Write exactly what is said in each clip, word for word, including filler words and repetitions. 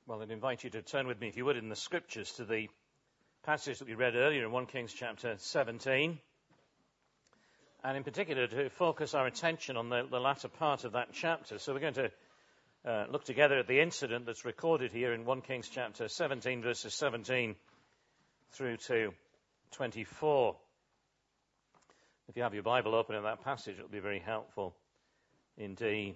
Well, I'd invite you to turn with me, if you would, in the Scriptures to the passage that we read earlier in First Kings chapter seventeen, and in particular to focus our attention on the, the latter part of that chapter. So we're going to uh, look together at the incident that's recorded here in First Kings chapter seventeen, verses seventeen through to twenty-four. If you have your Bible open in that passage, it'll be very helpful indeed.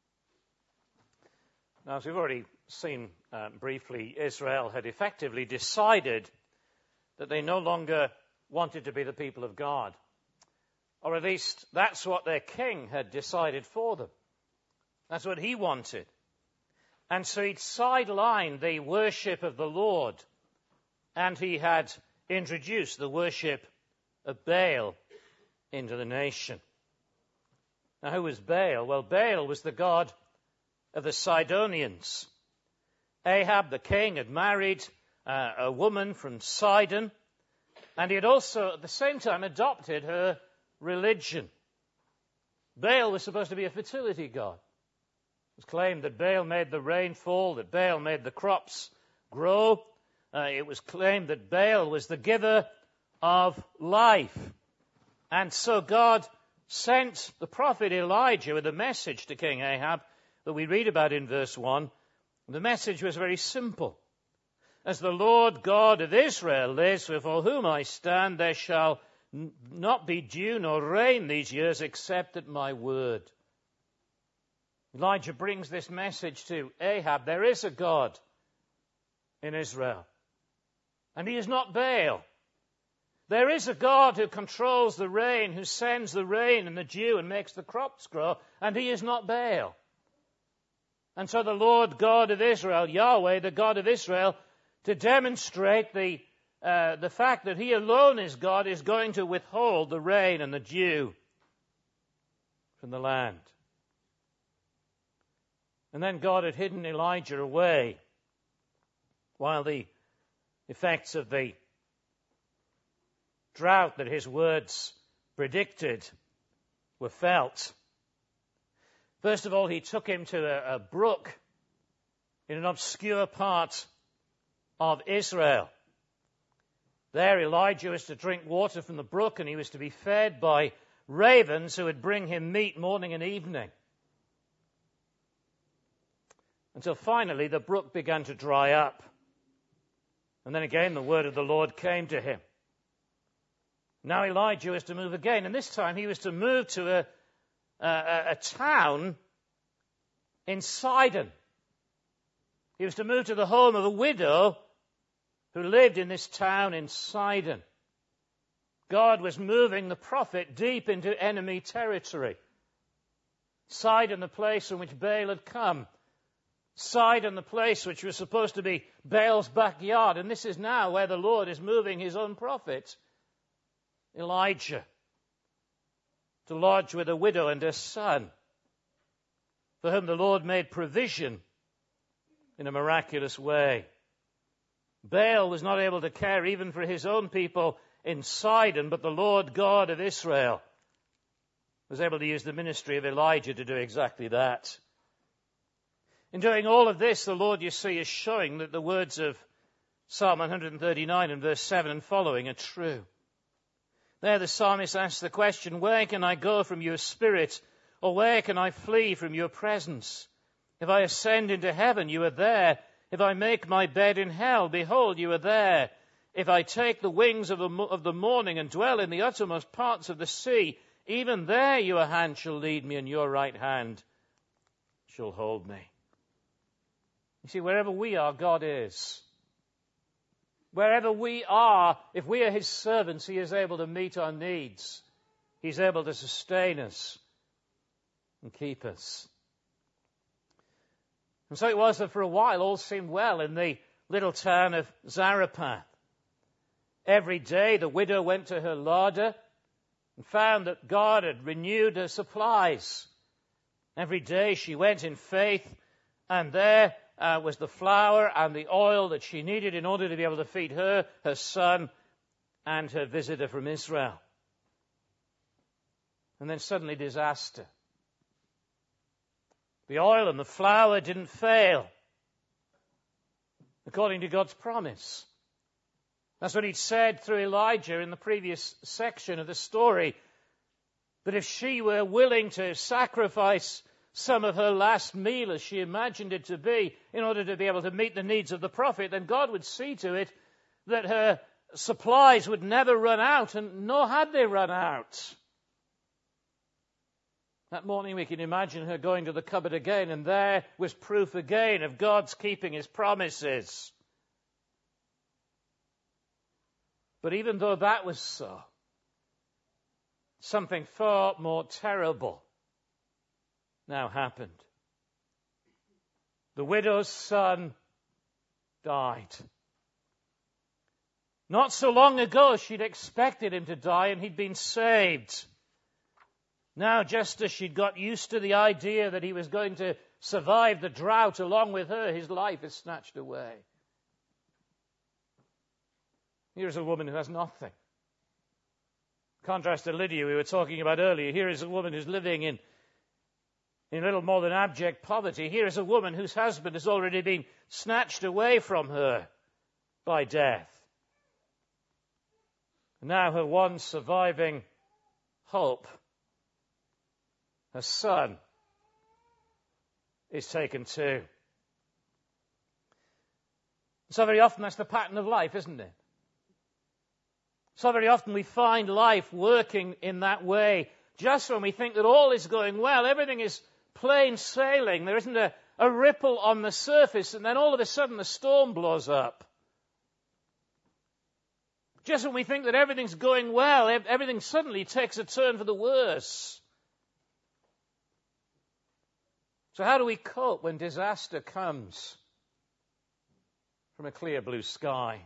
Now, as we've already seen uh, briefly, Israel had effectively decided that they no longer wanted to be the people of God. Or at least that's what their king had decided for them. That's what he wanted. And so he'd sidelined the worship of the Lord, and he had introduced the worship of Baal into the nation. Now, who was Baal? Well, Baal was the god of the Sidonians. Ahab, the king, had married uh, a woman from Sidon, and he had also, at the same time, adopted her religion. Baal was supposed to be a fertility god. It was claimed that Baal made the rain fall, that Baal made the crops grow. Uh, it was claimed that Baal was the giver of life. And so God sent the prophet Elijah with a message to King Ahab that we read about in verse one. The message was very simple. As the Lord God of Israel lives, before whom I stand, there shall n- not be dew nor rain these years except at my word. Elijah brings this message to Ahab. There is a God in Israel, and he is not Baal. There is a God who controls the rain, who sends the rain and the dew and makes the crops grow, and he is not Baal. And so the Lord God of Israel, Yahweh, the God of Israel, to demonstrate the, uh, the fact that he alone is God, is going to withhold the rain and the dew from the land. And then God had hidden Elijah away while the effects of the drought that his words predicted were felt. First of all, he took him to a, a brook in an obscure part of Israel. There Elijah was to drink water from the brook, and he was to be fed by ravens who would bring him meat morning and evening. Until finally the brook began to dry up. And then again the word of the Lord came to him. Now Elijah was to move again, and this time he was to move to a A, a town in Sidon. He was to move to the home of a widow who lived in this town in Sidon. God was moving the prophet deep into enemy territory. Sidon, the place from which Baal had come. Sidon, the place which was supposed to be Baal's backyard. And this is now where the Lord is moving his own prophet, Elijah, to lodge with a widow and her son, for whom the Lord made provision in a miraculous way. Baal was not able to care even for his own people in Sidon, but the Lord God of Israel was able to use the ministry of Elijah to do exactly that. In doing all of this, the Lord, you see, is showing that the words of Psalm one thirty-nine and verse seven and following are true. There the psalmist asks the question, where can I go from your spirit, or where can I flee from your presence? If I ascend into heaven, you are there. If I make my bed in hell, behold, you are there. If I take the wings of the, of the morning and dwell in the uttermost parts of the sea, even there your hand shall lead me, and your right hand shall hold me. You see, wherever we are, God is. Wherever we are, if we are his servants, he is able to meet our needs. He's able to sustain us and keep us. And so it was that for a while all seemed well in the little town of Zarephath. Every day the widow went to her larder and found that God had renewed her supplies. Every day she went in faith, and there uh, was the flour and the oil that she needed in order to be able to feed her, her son, and her visitor from Israel. And then suddenly disaster. The oil and the flour didn't fail. according to God's promise. That's what he'd said through Elijah in the previous section of the story, that if she were willing to sacrifice some of her last meal, as she imagined it to be, in order to be able to meet the needs of the prophet, then God would see to it that her supplies would never run out, and nor had they run out. That morning we can imagine her going to the cupboard again, and there was proof again of God's keeping his promises. But even though that was so, something far more terrible now happened. The widow's son died. Not so long ago she'd expected him to die, and he'd been saved. Now, just as she'd got used to the idea that he was going to survive the drought along with her, his life is snatched away. Here's a woman who has nothing. Contrast to Lydia we were talking about earlier. Here is a woman who's living in, in little more than abject poverty. Here is a woman whose husband has already been snatched away from her by death. Now her one surviving hope, her son, is taken too. So very often that's the pattern of life, isn't it? So very often we find life working in that way. Just when we think that all is going well, everything is plain sailing, there isn't a, a ripple on the surface, and then all of a sudden the storm blows up. Just when we think that everything's going well, everything suddenly takes a turn for the worse. So how do we cope when disaster comes from a clear blue sky?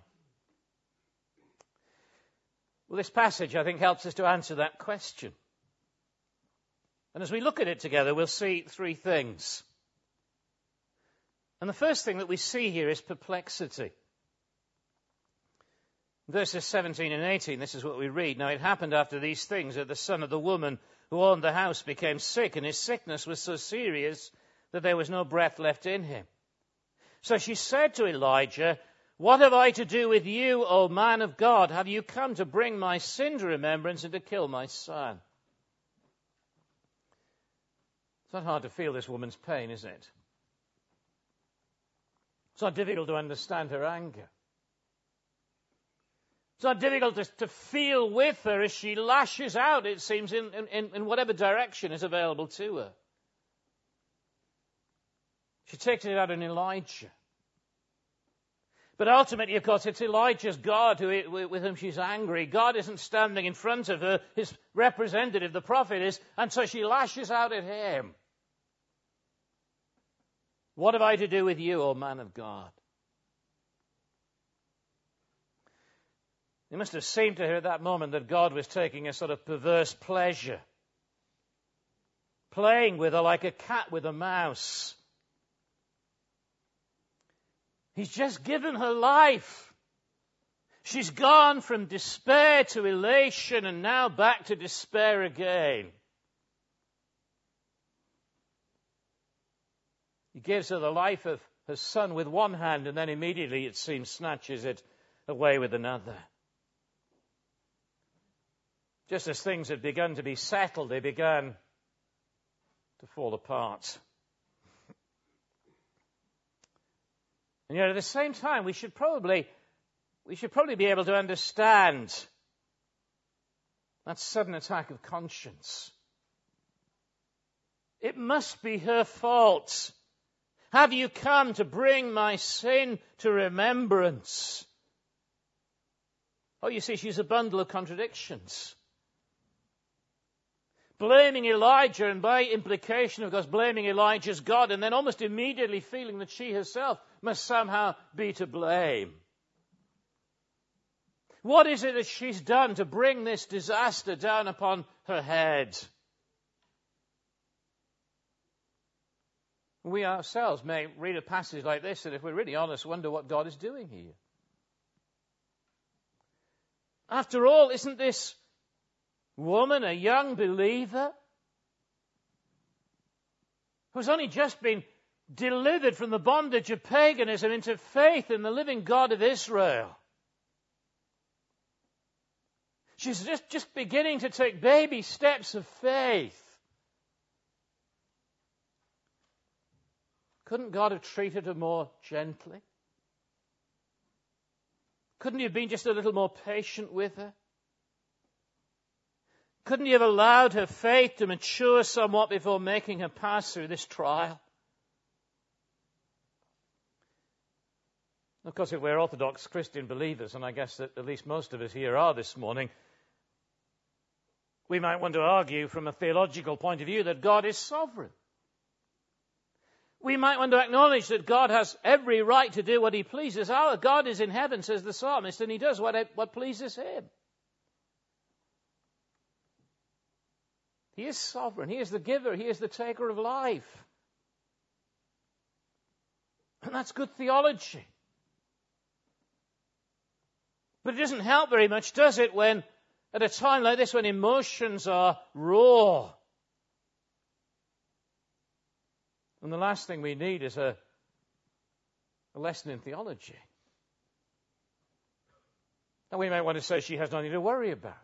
Well, this passage, I think, helps us to answer that question. And as we look at it together, we'll see three things. And the first thing that we see here is perplexity. Verses seventeen and eighteen, this is what we read. Now it happened after these things that the son of the woman who owned the house became sick, and his sickness was so serious that there was no breath left in him. So she said to Elijah, "What have I to do with you, O man of God? Have you come to bring my sin to remembrance and to kill my son?" It's not hard to feel this woman's pain, is it? It's not difficult to understand her anger. It's not difficult to, to feel with her as she lashes out, it seems, in, in, in whatever direction is available to her. She takes it out on Elijah. But ultimately, of course, it's Elijah's God who, with whom she's angry. God isn't standing in front of her. His representative, the prophet, is. And so she lashes out at him. "What have I to do with you, O man of God?" It must have seemed to her at that moment that God was taking a sort of perverse pleasure, playing with her like a cat with a mouse. He's just given her life. She's gone from despair to elation and now back to despair again. He gives her the life of her son with one hand, and then immediately, it seems, snatches it away with another. Just as things had begun to be settled, they began to fall apart. And yet at the same time, we should probably, we should probably be able to understand that sudden attack of conscience. It must be her fault. Have you come to bring my sin to remembrance? Oh, you see, she's a bundle of contradictions. Blaming Elijah, and by implication, of course, blaming Elijah's God, and then almost immediately feeling that she herself must somehow be to blame. What is it that she's done to bring this disaster down upon her head? We ourselves may read a passage like this, and if we're really honest, wonder what God is doing here. After all, isn't this woman a young believer who's only just been delivered from the bondage of paganism into faith in the living God of Israel. She's just, just beginning to take baby steps of faith. Couldn't God have treated her more gently? Couldn't he have been just a little more patient with her? Couldn't he have allowed her faith to mature somewhat before making her pass through this trial? Of course, if we're Orthodox Christian believers, and I guess that at least most of us here are this morning, we might want to argue from a theological point of view that God is sovereign. We might want to acknowledge that God has every right to do what he pleases. Our God is in heaven, says the psalmist, and he does what, what pleases him. He is sovereign. He is the giver. He is the taker of life. And that's good theology. But it doesn't help very much, does it, when at a time like this when emotions are raw. And the last thing we need is a, a lesson in theology. And we might want to say she has nothing to worry about.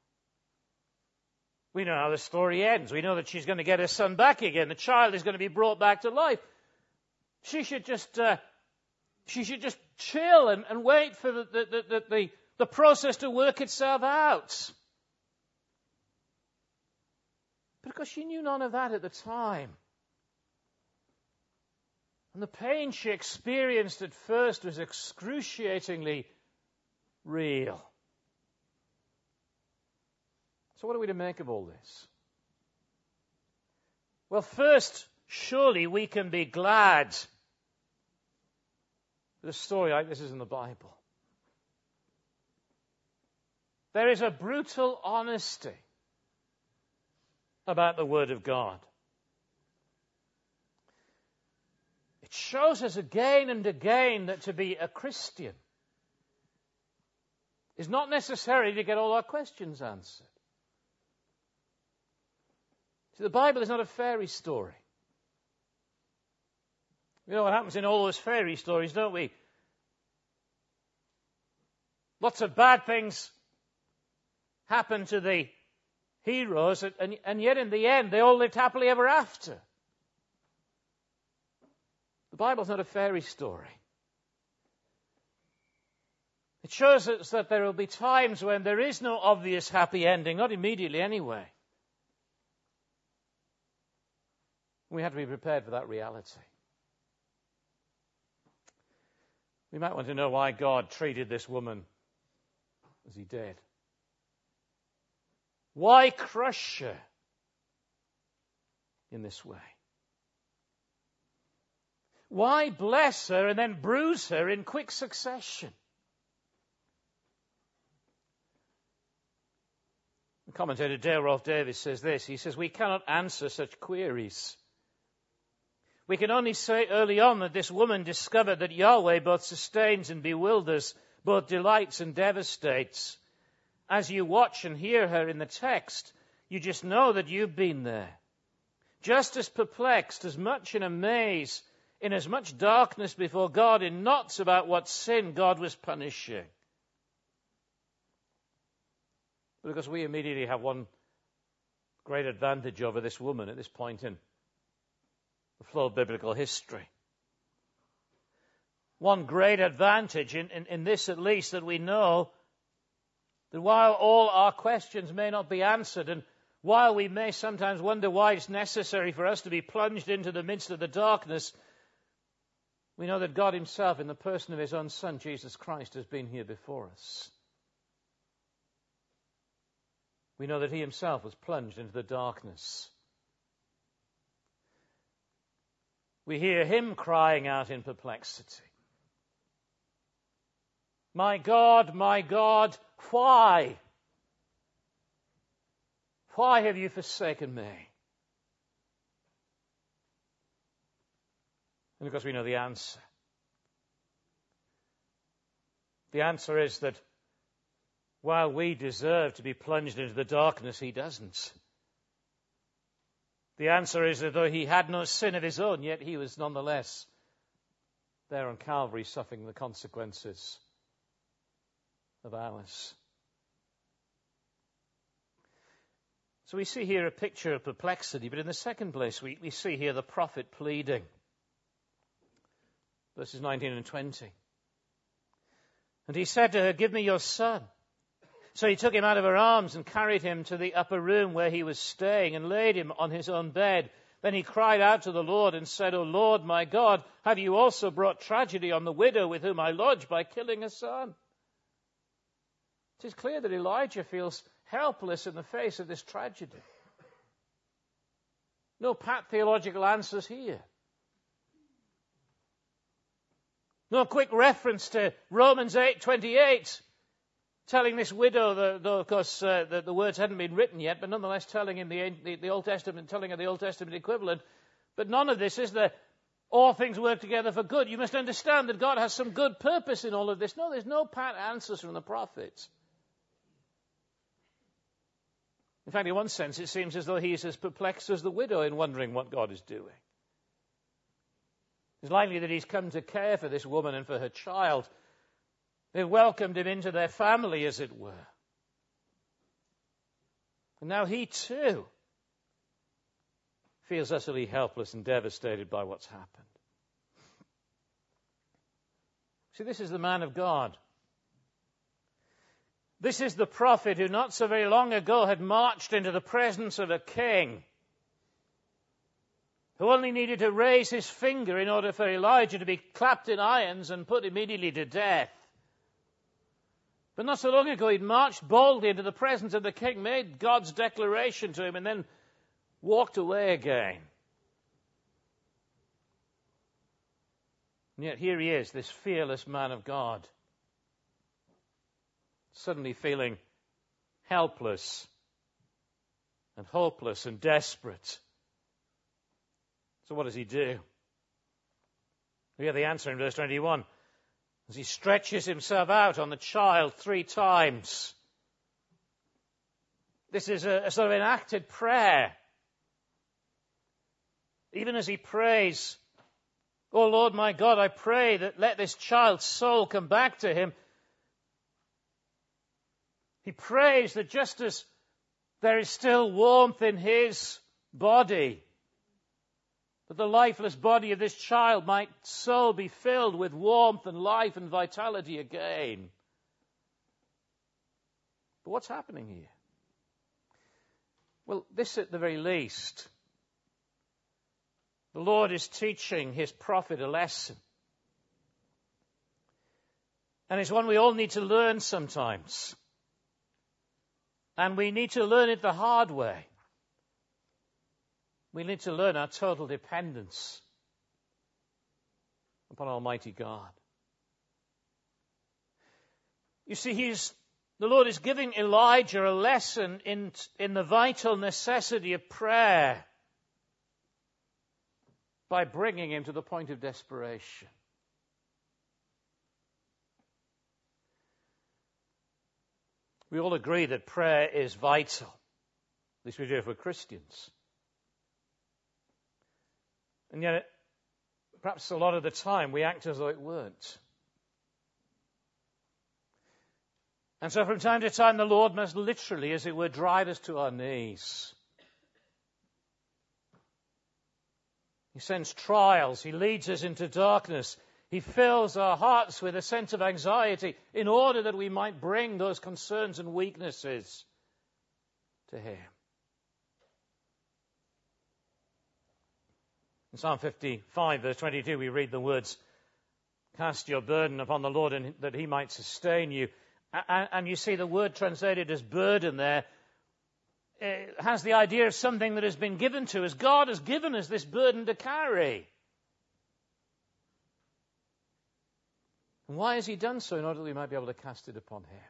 We know how the story ends. We know that she's going to get her son back again. The child is going to be brought back to life. She should just, uh, she should just chill and, and wait for the, the, the, the, the process to work itself out. But of course, she knew none of that at the time. And the pain she experienced at first was excruciatingly real. So what are we to make of all this? Well, first, surely we can be glad that a story like this is in the Bible. There is a brutal honesty about the Word of God. It shows us again and again that to be a Christian is not necessarily to get all our questions answered. See, the Bible is not a fairy story. You know what happens in all those fairy stories, don't we? Lots of bad things happen to the heroes, and, and yet in the end they all lived happily ever after. The Bible's not a fairy story. It shows us that there will be times when there is no obvious happy ending, not immediately anyway. We have to be prepared for that reality. We might want to know why God treated this woman as he did. Why crush her in this way? Why bless her and then bruise her in quick succession? The commentator Dale Rolfe Davis says this. He says, we cannot answer such queries. We can only say early on that this woman discovered that Yahweh both sustains and bewilders, both delights and devastates. As you watch and hear her in the text, you just know that you've been there. Just as perplexed, as much in a maze, in as much darkness before God, in knots about what sin God was punishing. Because we immediately have one great advantage over this woman at this point in the flow of biblical history. One great advantage in, in, in this at least, that we know that while all our questions may not be answered, and while we may sometimes wonder why it's necessary for us to be plunged into the midst of the darkness, we know that God himself, in the person of his own Son, Jesus Christ, has been here before us. We know that he himself was plunged into the darkness. We hear him crying out in perplexity. My God, my God, why? Why have you forsaken me? And of course we know the answer. The answer is that while we deserve to be plunged into the darkness, he doesn't. The answer is that though he had no sin of his own, yet he was nonetheless there on Calvary suffering the consequences of ours. So we see here a picture of perplexity, but in the second place we, we see here the prophet pleading. Verses nineteen and twenty. And he said to her, "Give me your son." So he took him out of her arms and carried him to the upper room where he was staying and laid him on his own bed. Then he cried out to the Lord and said, "O Lord, my God, have you also brought tragedy on the widow with whom I lodge by killing a son?" It is clear that Elijah feels helpless in the face of this tragedy. No pat theological answers here. No quick reference to Romans eight twenty-eight, telling this widow, though of course uh, the, the words hadn't been written yet, but nonetheless telling in the, the, the Old Testament, telling her the Old Testament equivalent. But none of this is that all things work together for good. You must understand that God has some good purpose in all of this. No, there's no pat answers from the prophets. In fact, in one sense, it seems as though he is as perplexed as the widow in wondering what God is doing. It's likely that he's come to care for this woman and for her child. They've welcomed him into their family, as it were. And now he too feels utterly helpless and devastated by what's happened. See, this is the man of God. This is the prophet who not so very long ago had marched into the presence of a king, who only needed to raise his finger in order for Elijah to be clapped in irons and put immediately to death. But not so long ago he'd marched boldly into the presence of the king, made God's declaration to him, and then walked away again. And yet here he is, this fearless man of God, suddenly feeling helpless and hopeless and desperate. So what does he do? We have the answer in verse twenty-one. As he stretches himself out on the child three times. This is a, a sort of enacted prayer. Even as he prays, "Oh Lord my God, I pray that let this child's soul come back to him." He prays that just as there is still warmth in his body, that the lifeless body of this child might so be filled with warmth and life and vitality again. But what's happening here? Well, this at the very least. The Lord is teaching his prophet a lesson. And it's one we all need to learn sometimes. And we need to learn it the hard way. We need to learn our total dependence upon Almighty God. You see, he's, the Lord is giving Elijah a lesson in, in the vital necessity of prayer by bringing him to the point of desperation. We all agree that prayer is vital. At least we do if we're Christians. And yet, perhaps a lot of the time, we act as though it weren't. And so from time to time, the Lord must literally, as it were, drive us to our knees. He sends trials. He leads us into darkness. He fills our hearts with a sense of anxiety in order that we might bring those concerns and weaknesses to Him. In Psalm fifty-five, verse twenty-two, we read the words, "Cast your burden upon the Lord, and that He might sustain you." And, and you see the word translated as burden there it has the idea of something that has been given to us. God has given us this burden to carry. And why has He done so? In order that we might be able to cast it upon Him.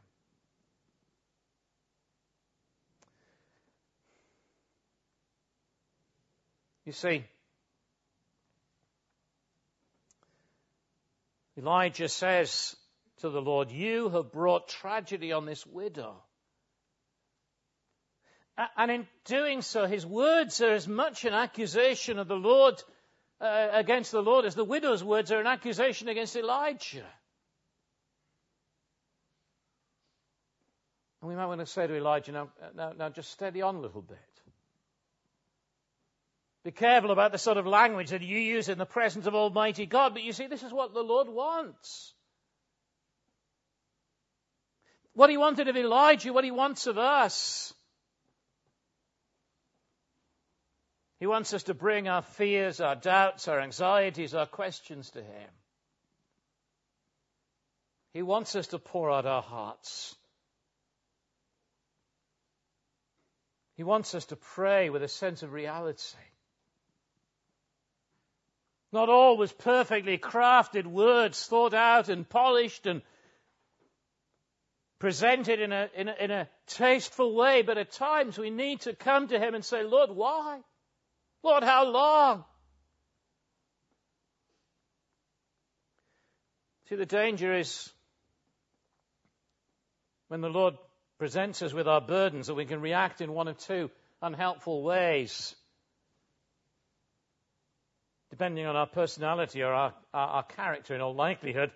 You see, Elijah says to the Lord, "You have brought tragedy on this widow." And in doing so, his words are as much an accusation of the Lord uh, against the Lord as the widow's words are an accusation against Elijah. And we might want to say to Elijah, now, now, now just steady on a little bit. Be careful about the sort of language that you use in the presence of Almighty God. But you see, this is what the Lord wants. What he wanted of Elijah, what he wants of us. He wants us to bring our fears, our doubts, our anxieties, our questions to him. He wants us to pour out our hearts. He wants us to pray with a sense of reality. Not always perfectly crafted words, thought out and polished and presented in a, in a, in a tasteful way, but at times we need to come to him and say, Lord, why? Lord, how long? See, the danger is when the Lord presents us with our burdens that we can react in one of two unhelpful ways. Depending on our personality or our, our, our character, in all likelihood,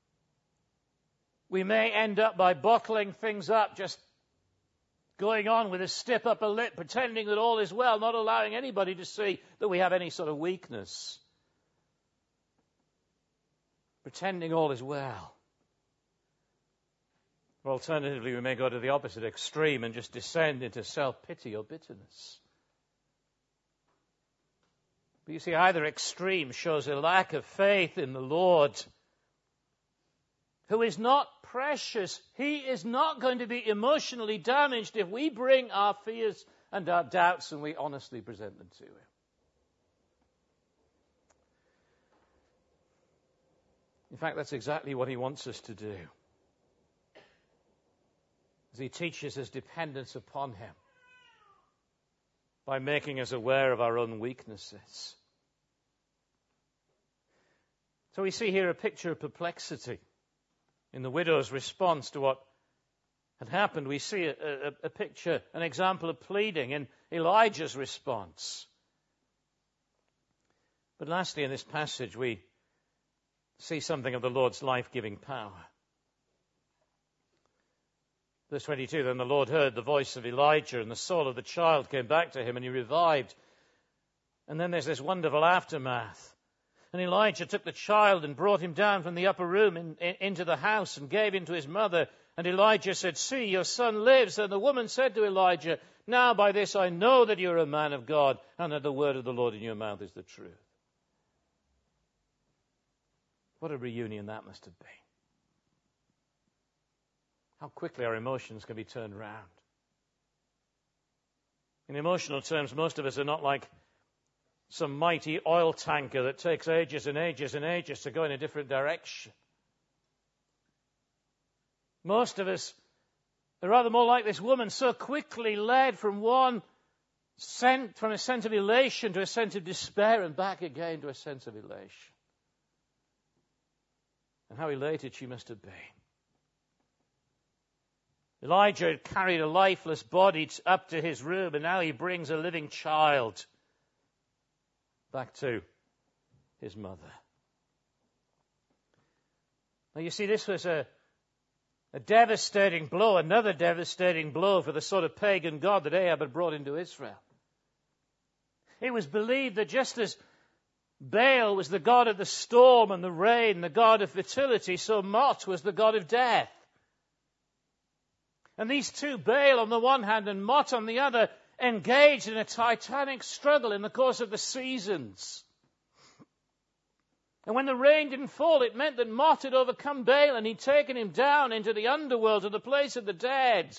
we may end up by bottling things up, just going on with a stiff upper lip, pretending that all is well, not allowing anybody to see that we have any sort of weakness. Pretending all is well. Or alternatively, we may go to the opposite extreme and just descend into self-pity or bitterness. But you see, either extreme shows a lack of faith in the Lord, who is not precious. He is not going to be emotionally damaged if we bring our fears and our doubts and we honestly present them to him. In fact, that's exactly what he wants us to do. As he teaches us dependence upon him by making us aware of our own weaknesses. So we see here a picture of perplexity. In the widow's response to what had happened, we see a, a, a picture, an example of pleading in Elijah's response. But lastly, in this passage, we see something of the Lord's life-giving power. Verse twenty-two, then the Lord heard the voice of Elijah, and the soul of the child came back to him, and he revived. And then there's this wonderful aftermath. And Elijah took the child and brought him down from the upper room in, in, into the house and gave him to his mother. And Elijah said, see, your son lives. And the woman said to Elijah, now by this I know that you're a man of God, and that the word of the Lord in your mouth is the truth. What a reunion that must have been. How quickly our emotions can be turned around. In emotional terms, most of us are not like some mighty oil tanker that takes ages and ages and ages to go in a different direction. Most of us are rather more like this woman, so quickly led from one sent from a sense of elation to a sense of despair and back again to a sense of elation. And how elated she must have been. Elijah had carried a lifeless body up to his room, and now he brings a living child back to his mother. Now you see, this was a, a devastating blow, another devastating blow for the sort of pagan god that Ahab had brought into Israel. It was believed that just as Baal was the god of the storm and the rain, the god of fertility, so Mot was the god of death. And these two, Baal on the one hand and Mot on the other, engaged in a titanic struggle in the course of the seasons. And when the rain didn't fall, it meant that Mot had overcome Baal and he'd taken him down into the underworld, to the place of the dead.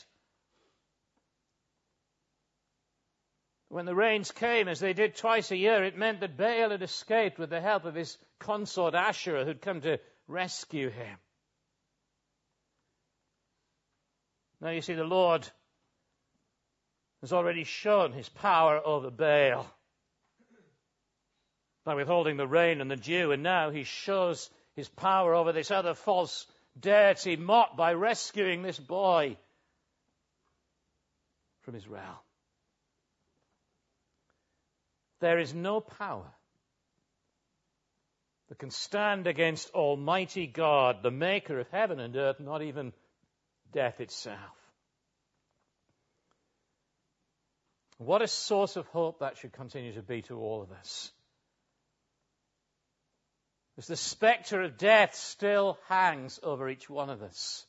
When the rains came, as they did twice a year, it meant that Baal had escaped with the help of his consort Asherah, who'd come to rescue him. Now you see, the Lord has already shown his power over Baal by withholding the rain and the dew, and now he shows his power over this other false deity, Mot, by rescuing this boy from his realm. There is no power that can stand against Almighty God, the maker of heaven and earth, not even death itself. What a source of hope that should continue to be to all of us. As the spectre of death still hangs over each one of us.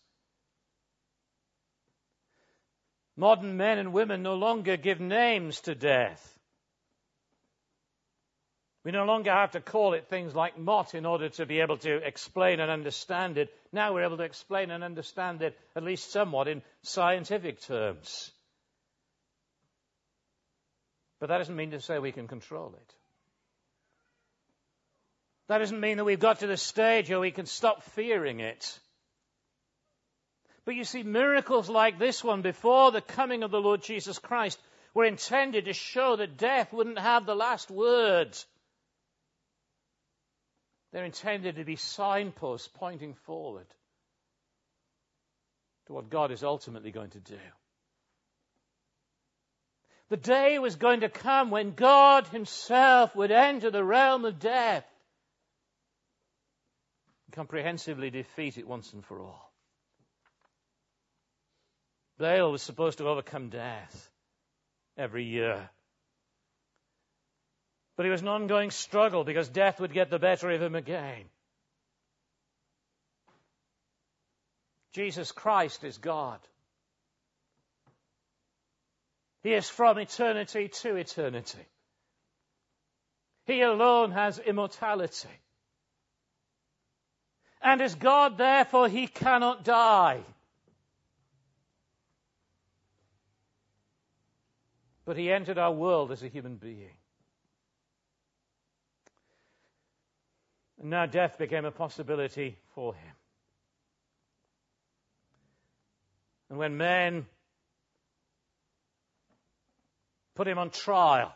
Modern men and women no longer give names to death. We no longer have to call it things like mot in order to be able to explain and understand it. Now we're able to explain and understand it, at least somewhat, in scientific terms. But that doesn't mean to say we can control it. That doesn't mean that we've got to the stage where we can stop fearing it. But you see, miracles like this one before the coming of the Lord Jesus Christ were intended to show that death wouldn't have the last word. They're intended to be signposts pointing forward to what God is ultimately going to do. The day was going to come when God himself would enter the realm of death and comprehensively defeat it once and for all. Baal was supposed to overcome death every year. But it was an ongoing struggle because death would get the better of him again. Jesus Christ is God. He is from eternity to eternity. He alone has immortality. And as God, therefore, he cannot die. But he entered our world as a human being. And now death became a possibility for him. And when men put him on trial,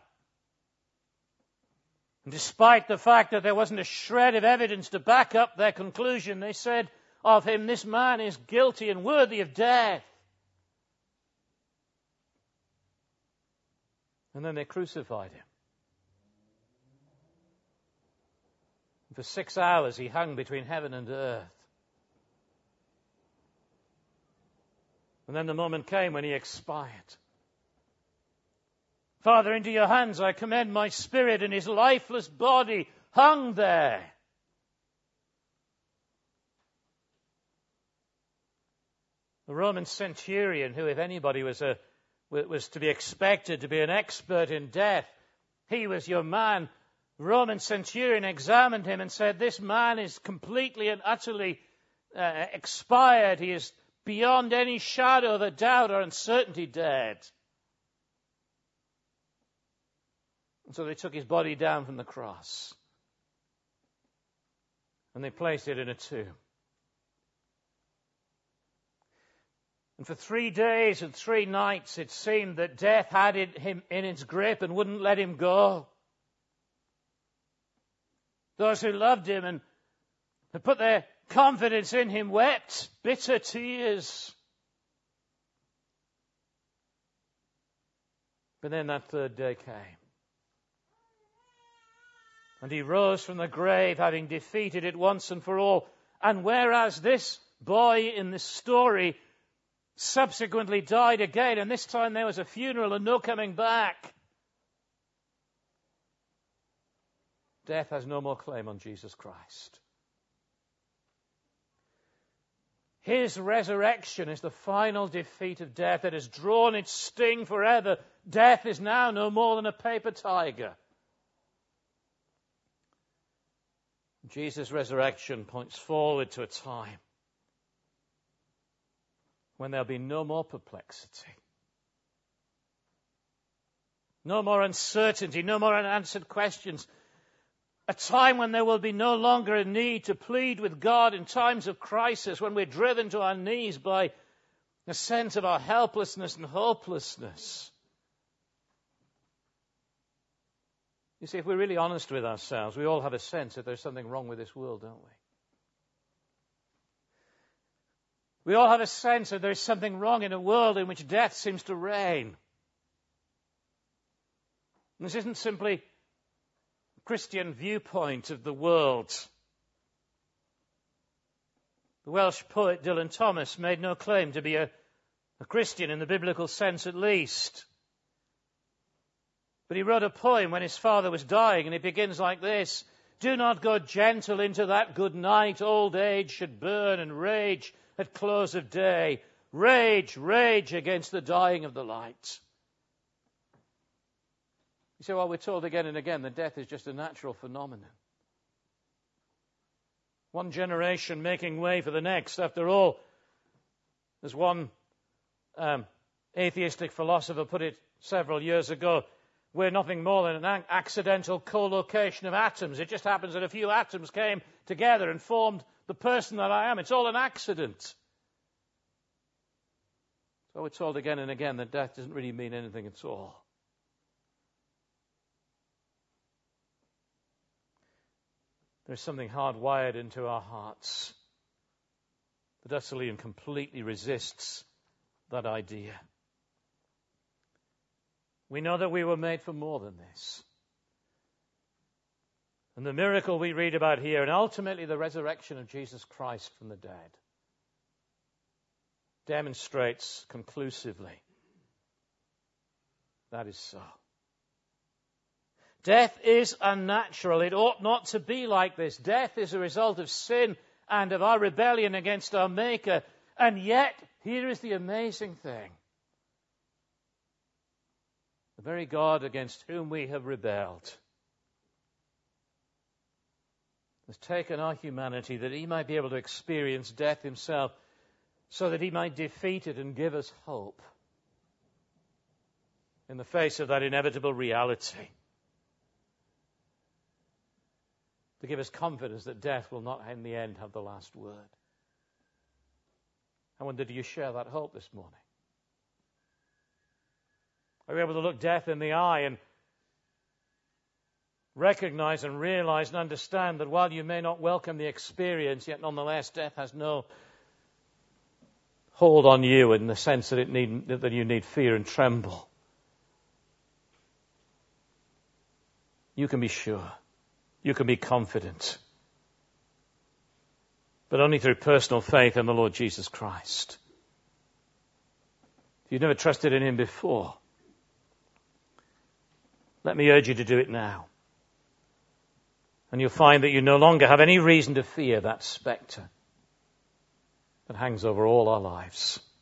and despite the fact that there wasn't a shred of evidence to back up their conclusion, they said of him, this man is guilty and worthy of death. And then they crucified him. For six hours he hung between heaven and earth. And then the moment came when he expired. Father, into your hands I commend my spirit, and his lifeless body hung there. The Roman centurion, who if anybody was a was to be expected to be an expert in death, he was your man. The Roman centurion examined him and said, this man is completely and utterly uh, expired. He is beyond any shadow of a doubt or uncertainty dead. And so they took his body down from the cross and they placed it in a tomb. And for three days and three nights it seemed that death had it, him in its grip and wouldn't let him go. Those who loved him and had put their confidence in him wept bitter tears. But then that third day came. And he rose from the grave, having defeated it once and for all. And whereas this boy in this story subsequently died again, and this time there was a funeral and no coming back, death has no more claim on Jesus Christ. His resurrection is the final defeat of death that has drawn its sting forever. Death is now no more than a paper tiger. Jesus' resurrection points forward to a time when there'll be no more perplexity, no more uncertainty, no more unanswered questions. A time when there will be no longer a need to plead with God in times of crisis, when we're driven to our knees by a sense of our helplessness and hopelessness. You see, if we're really honest with ourselves, we all have a sense that there's something wrong with this world, don't we? We all have a sense that there's something wrong in a world in which death seems to reign. And this isn't simply Christian viewpoint of the world. The Welsh poet Dylan Thomas made no claim to be a, a Christian in the biblical sense at least. But he wrote a poem when his father was dying, and it begins like this: "Do not go gentle into that good night, old age should burn and rage at close of day. Rage, rage against the dying of the light." You say, well, we're told again and again that death is just a natural phenomenon. One generation making way for the next. After all, as one um, atheistic philosopher put it several years ago, we're nothing more than an accidental co-location of atoms. It just happens that a few atoms came together and formed the person that I am. It's all an accident. So we're told again and again that death doesn't really mean anything at all. There's something hardwired into our hearts that utterly and completely resists that idea. We know that we were made for more than this. And the miracle we read about here, and ultimately the resurrection of Jesus Christ from the dead, demonstrates conclusively that is so. Death is unnatural. It ought not to be like this. Death is a result of sin and of our rebellion against our Maker. And yet, here is the amazing thing. The very God against whom we have rebelled has taken our humanity that he might be able to experience death himself, so that he might defeat it and give us hope in the face of that inevitable reality. To give us confidence that death will not in the end have the last word. I wonder, do you share that hope this morning? Are you able to look death in the eye and recognize and realize and understand that while you may not welcome the experience, yet nonetheless death has no hold on you in the sense that it need, that you need fear and tremble? You can be sure. You can be confident. But only through personal faith in the Lord Jesus Christ. If you've never trusted in him before, let me urge you to do it now. And you'll find that you no longer have any reason to fear that spectre that hangs over all our lives.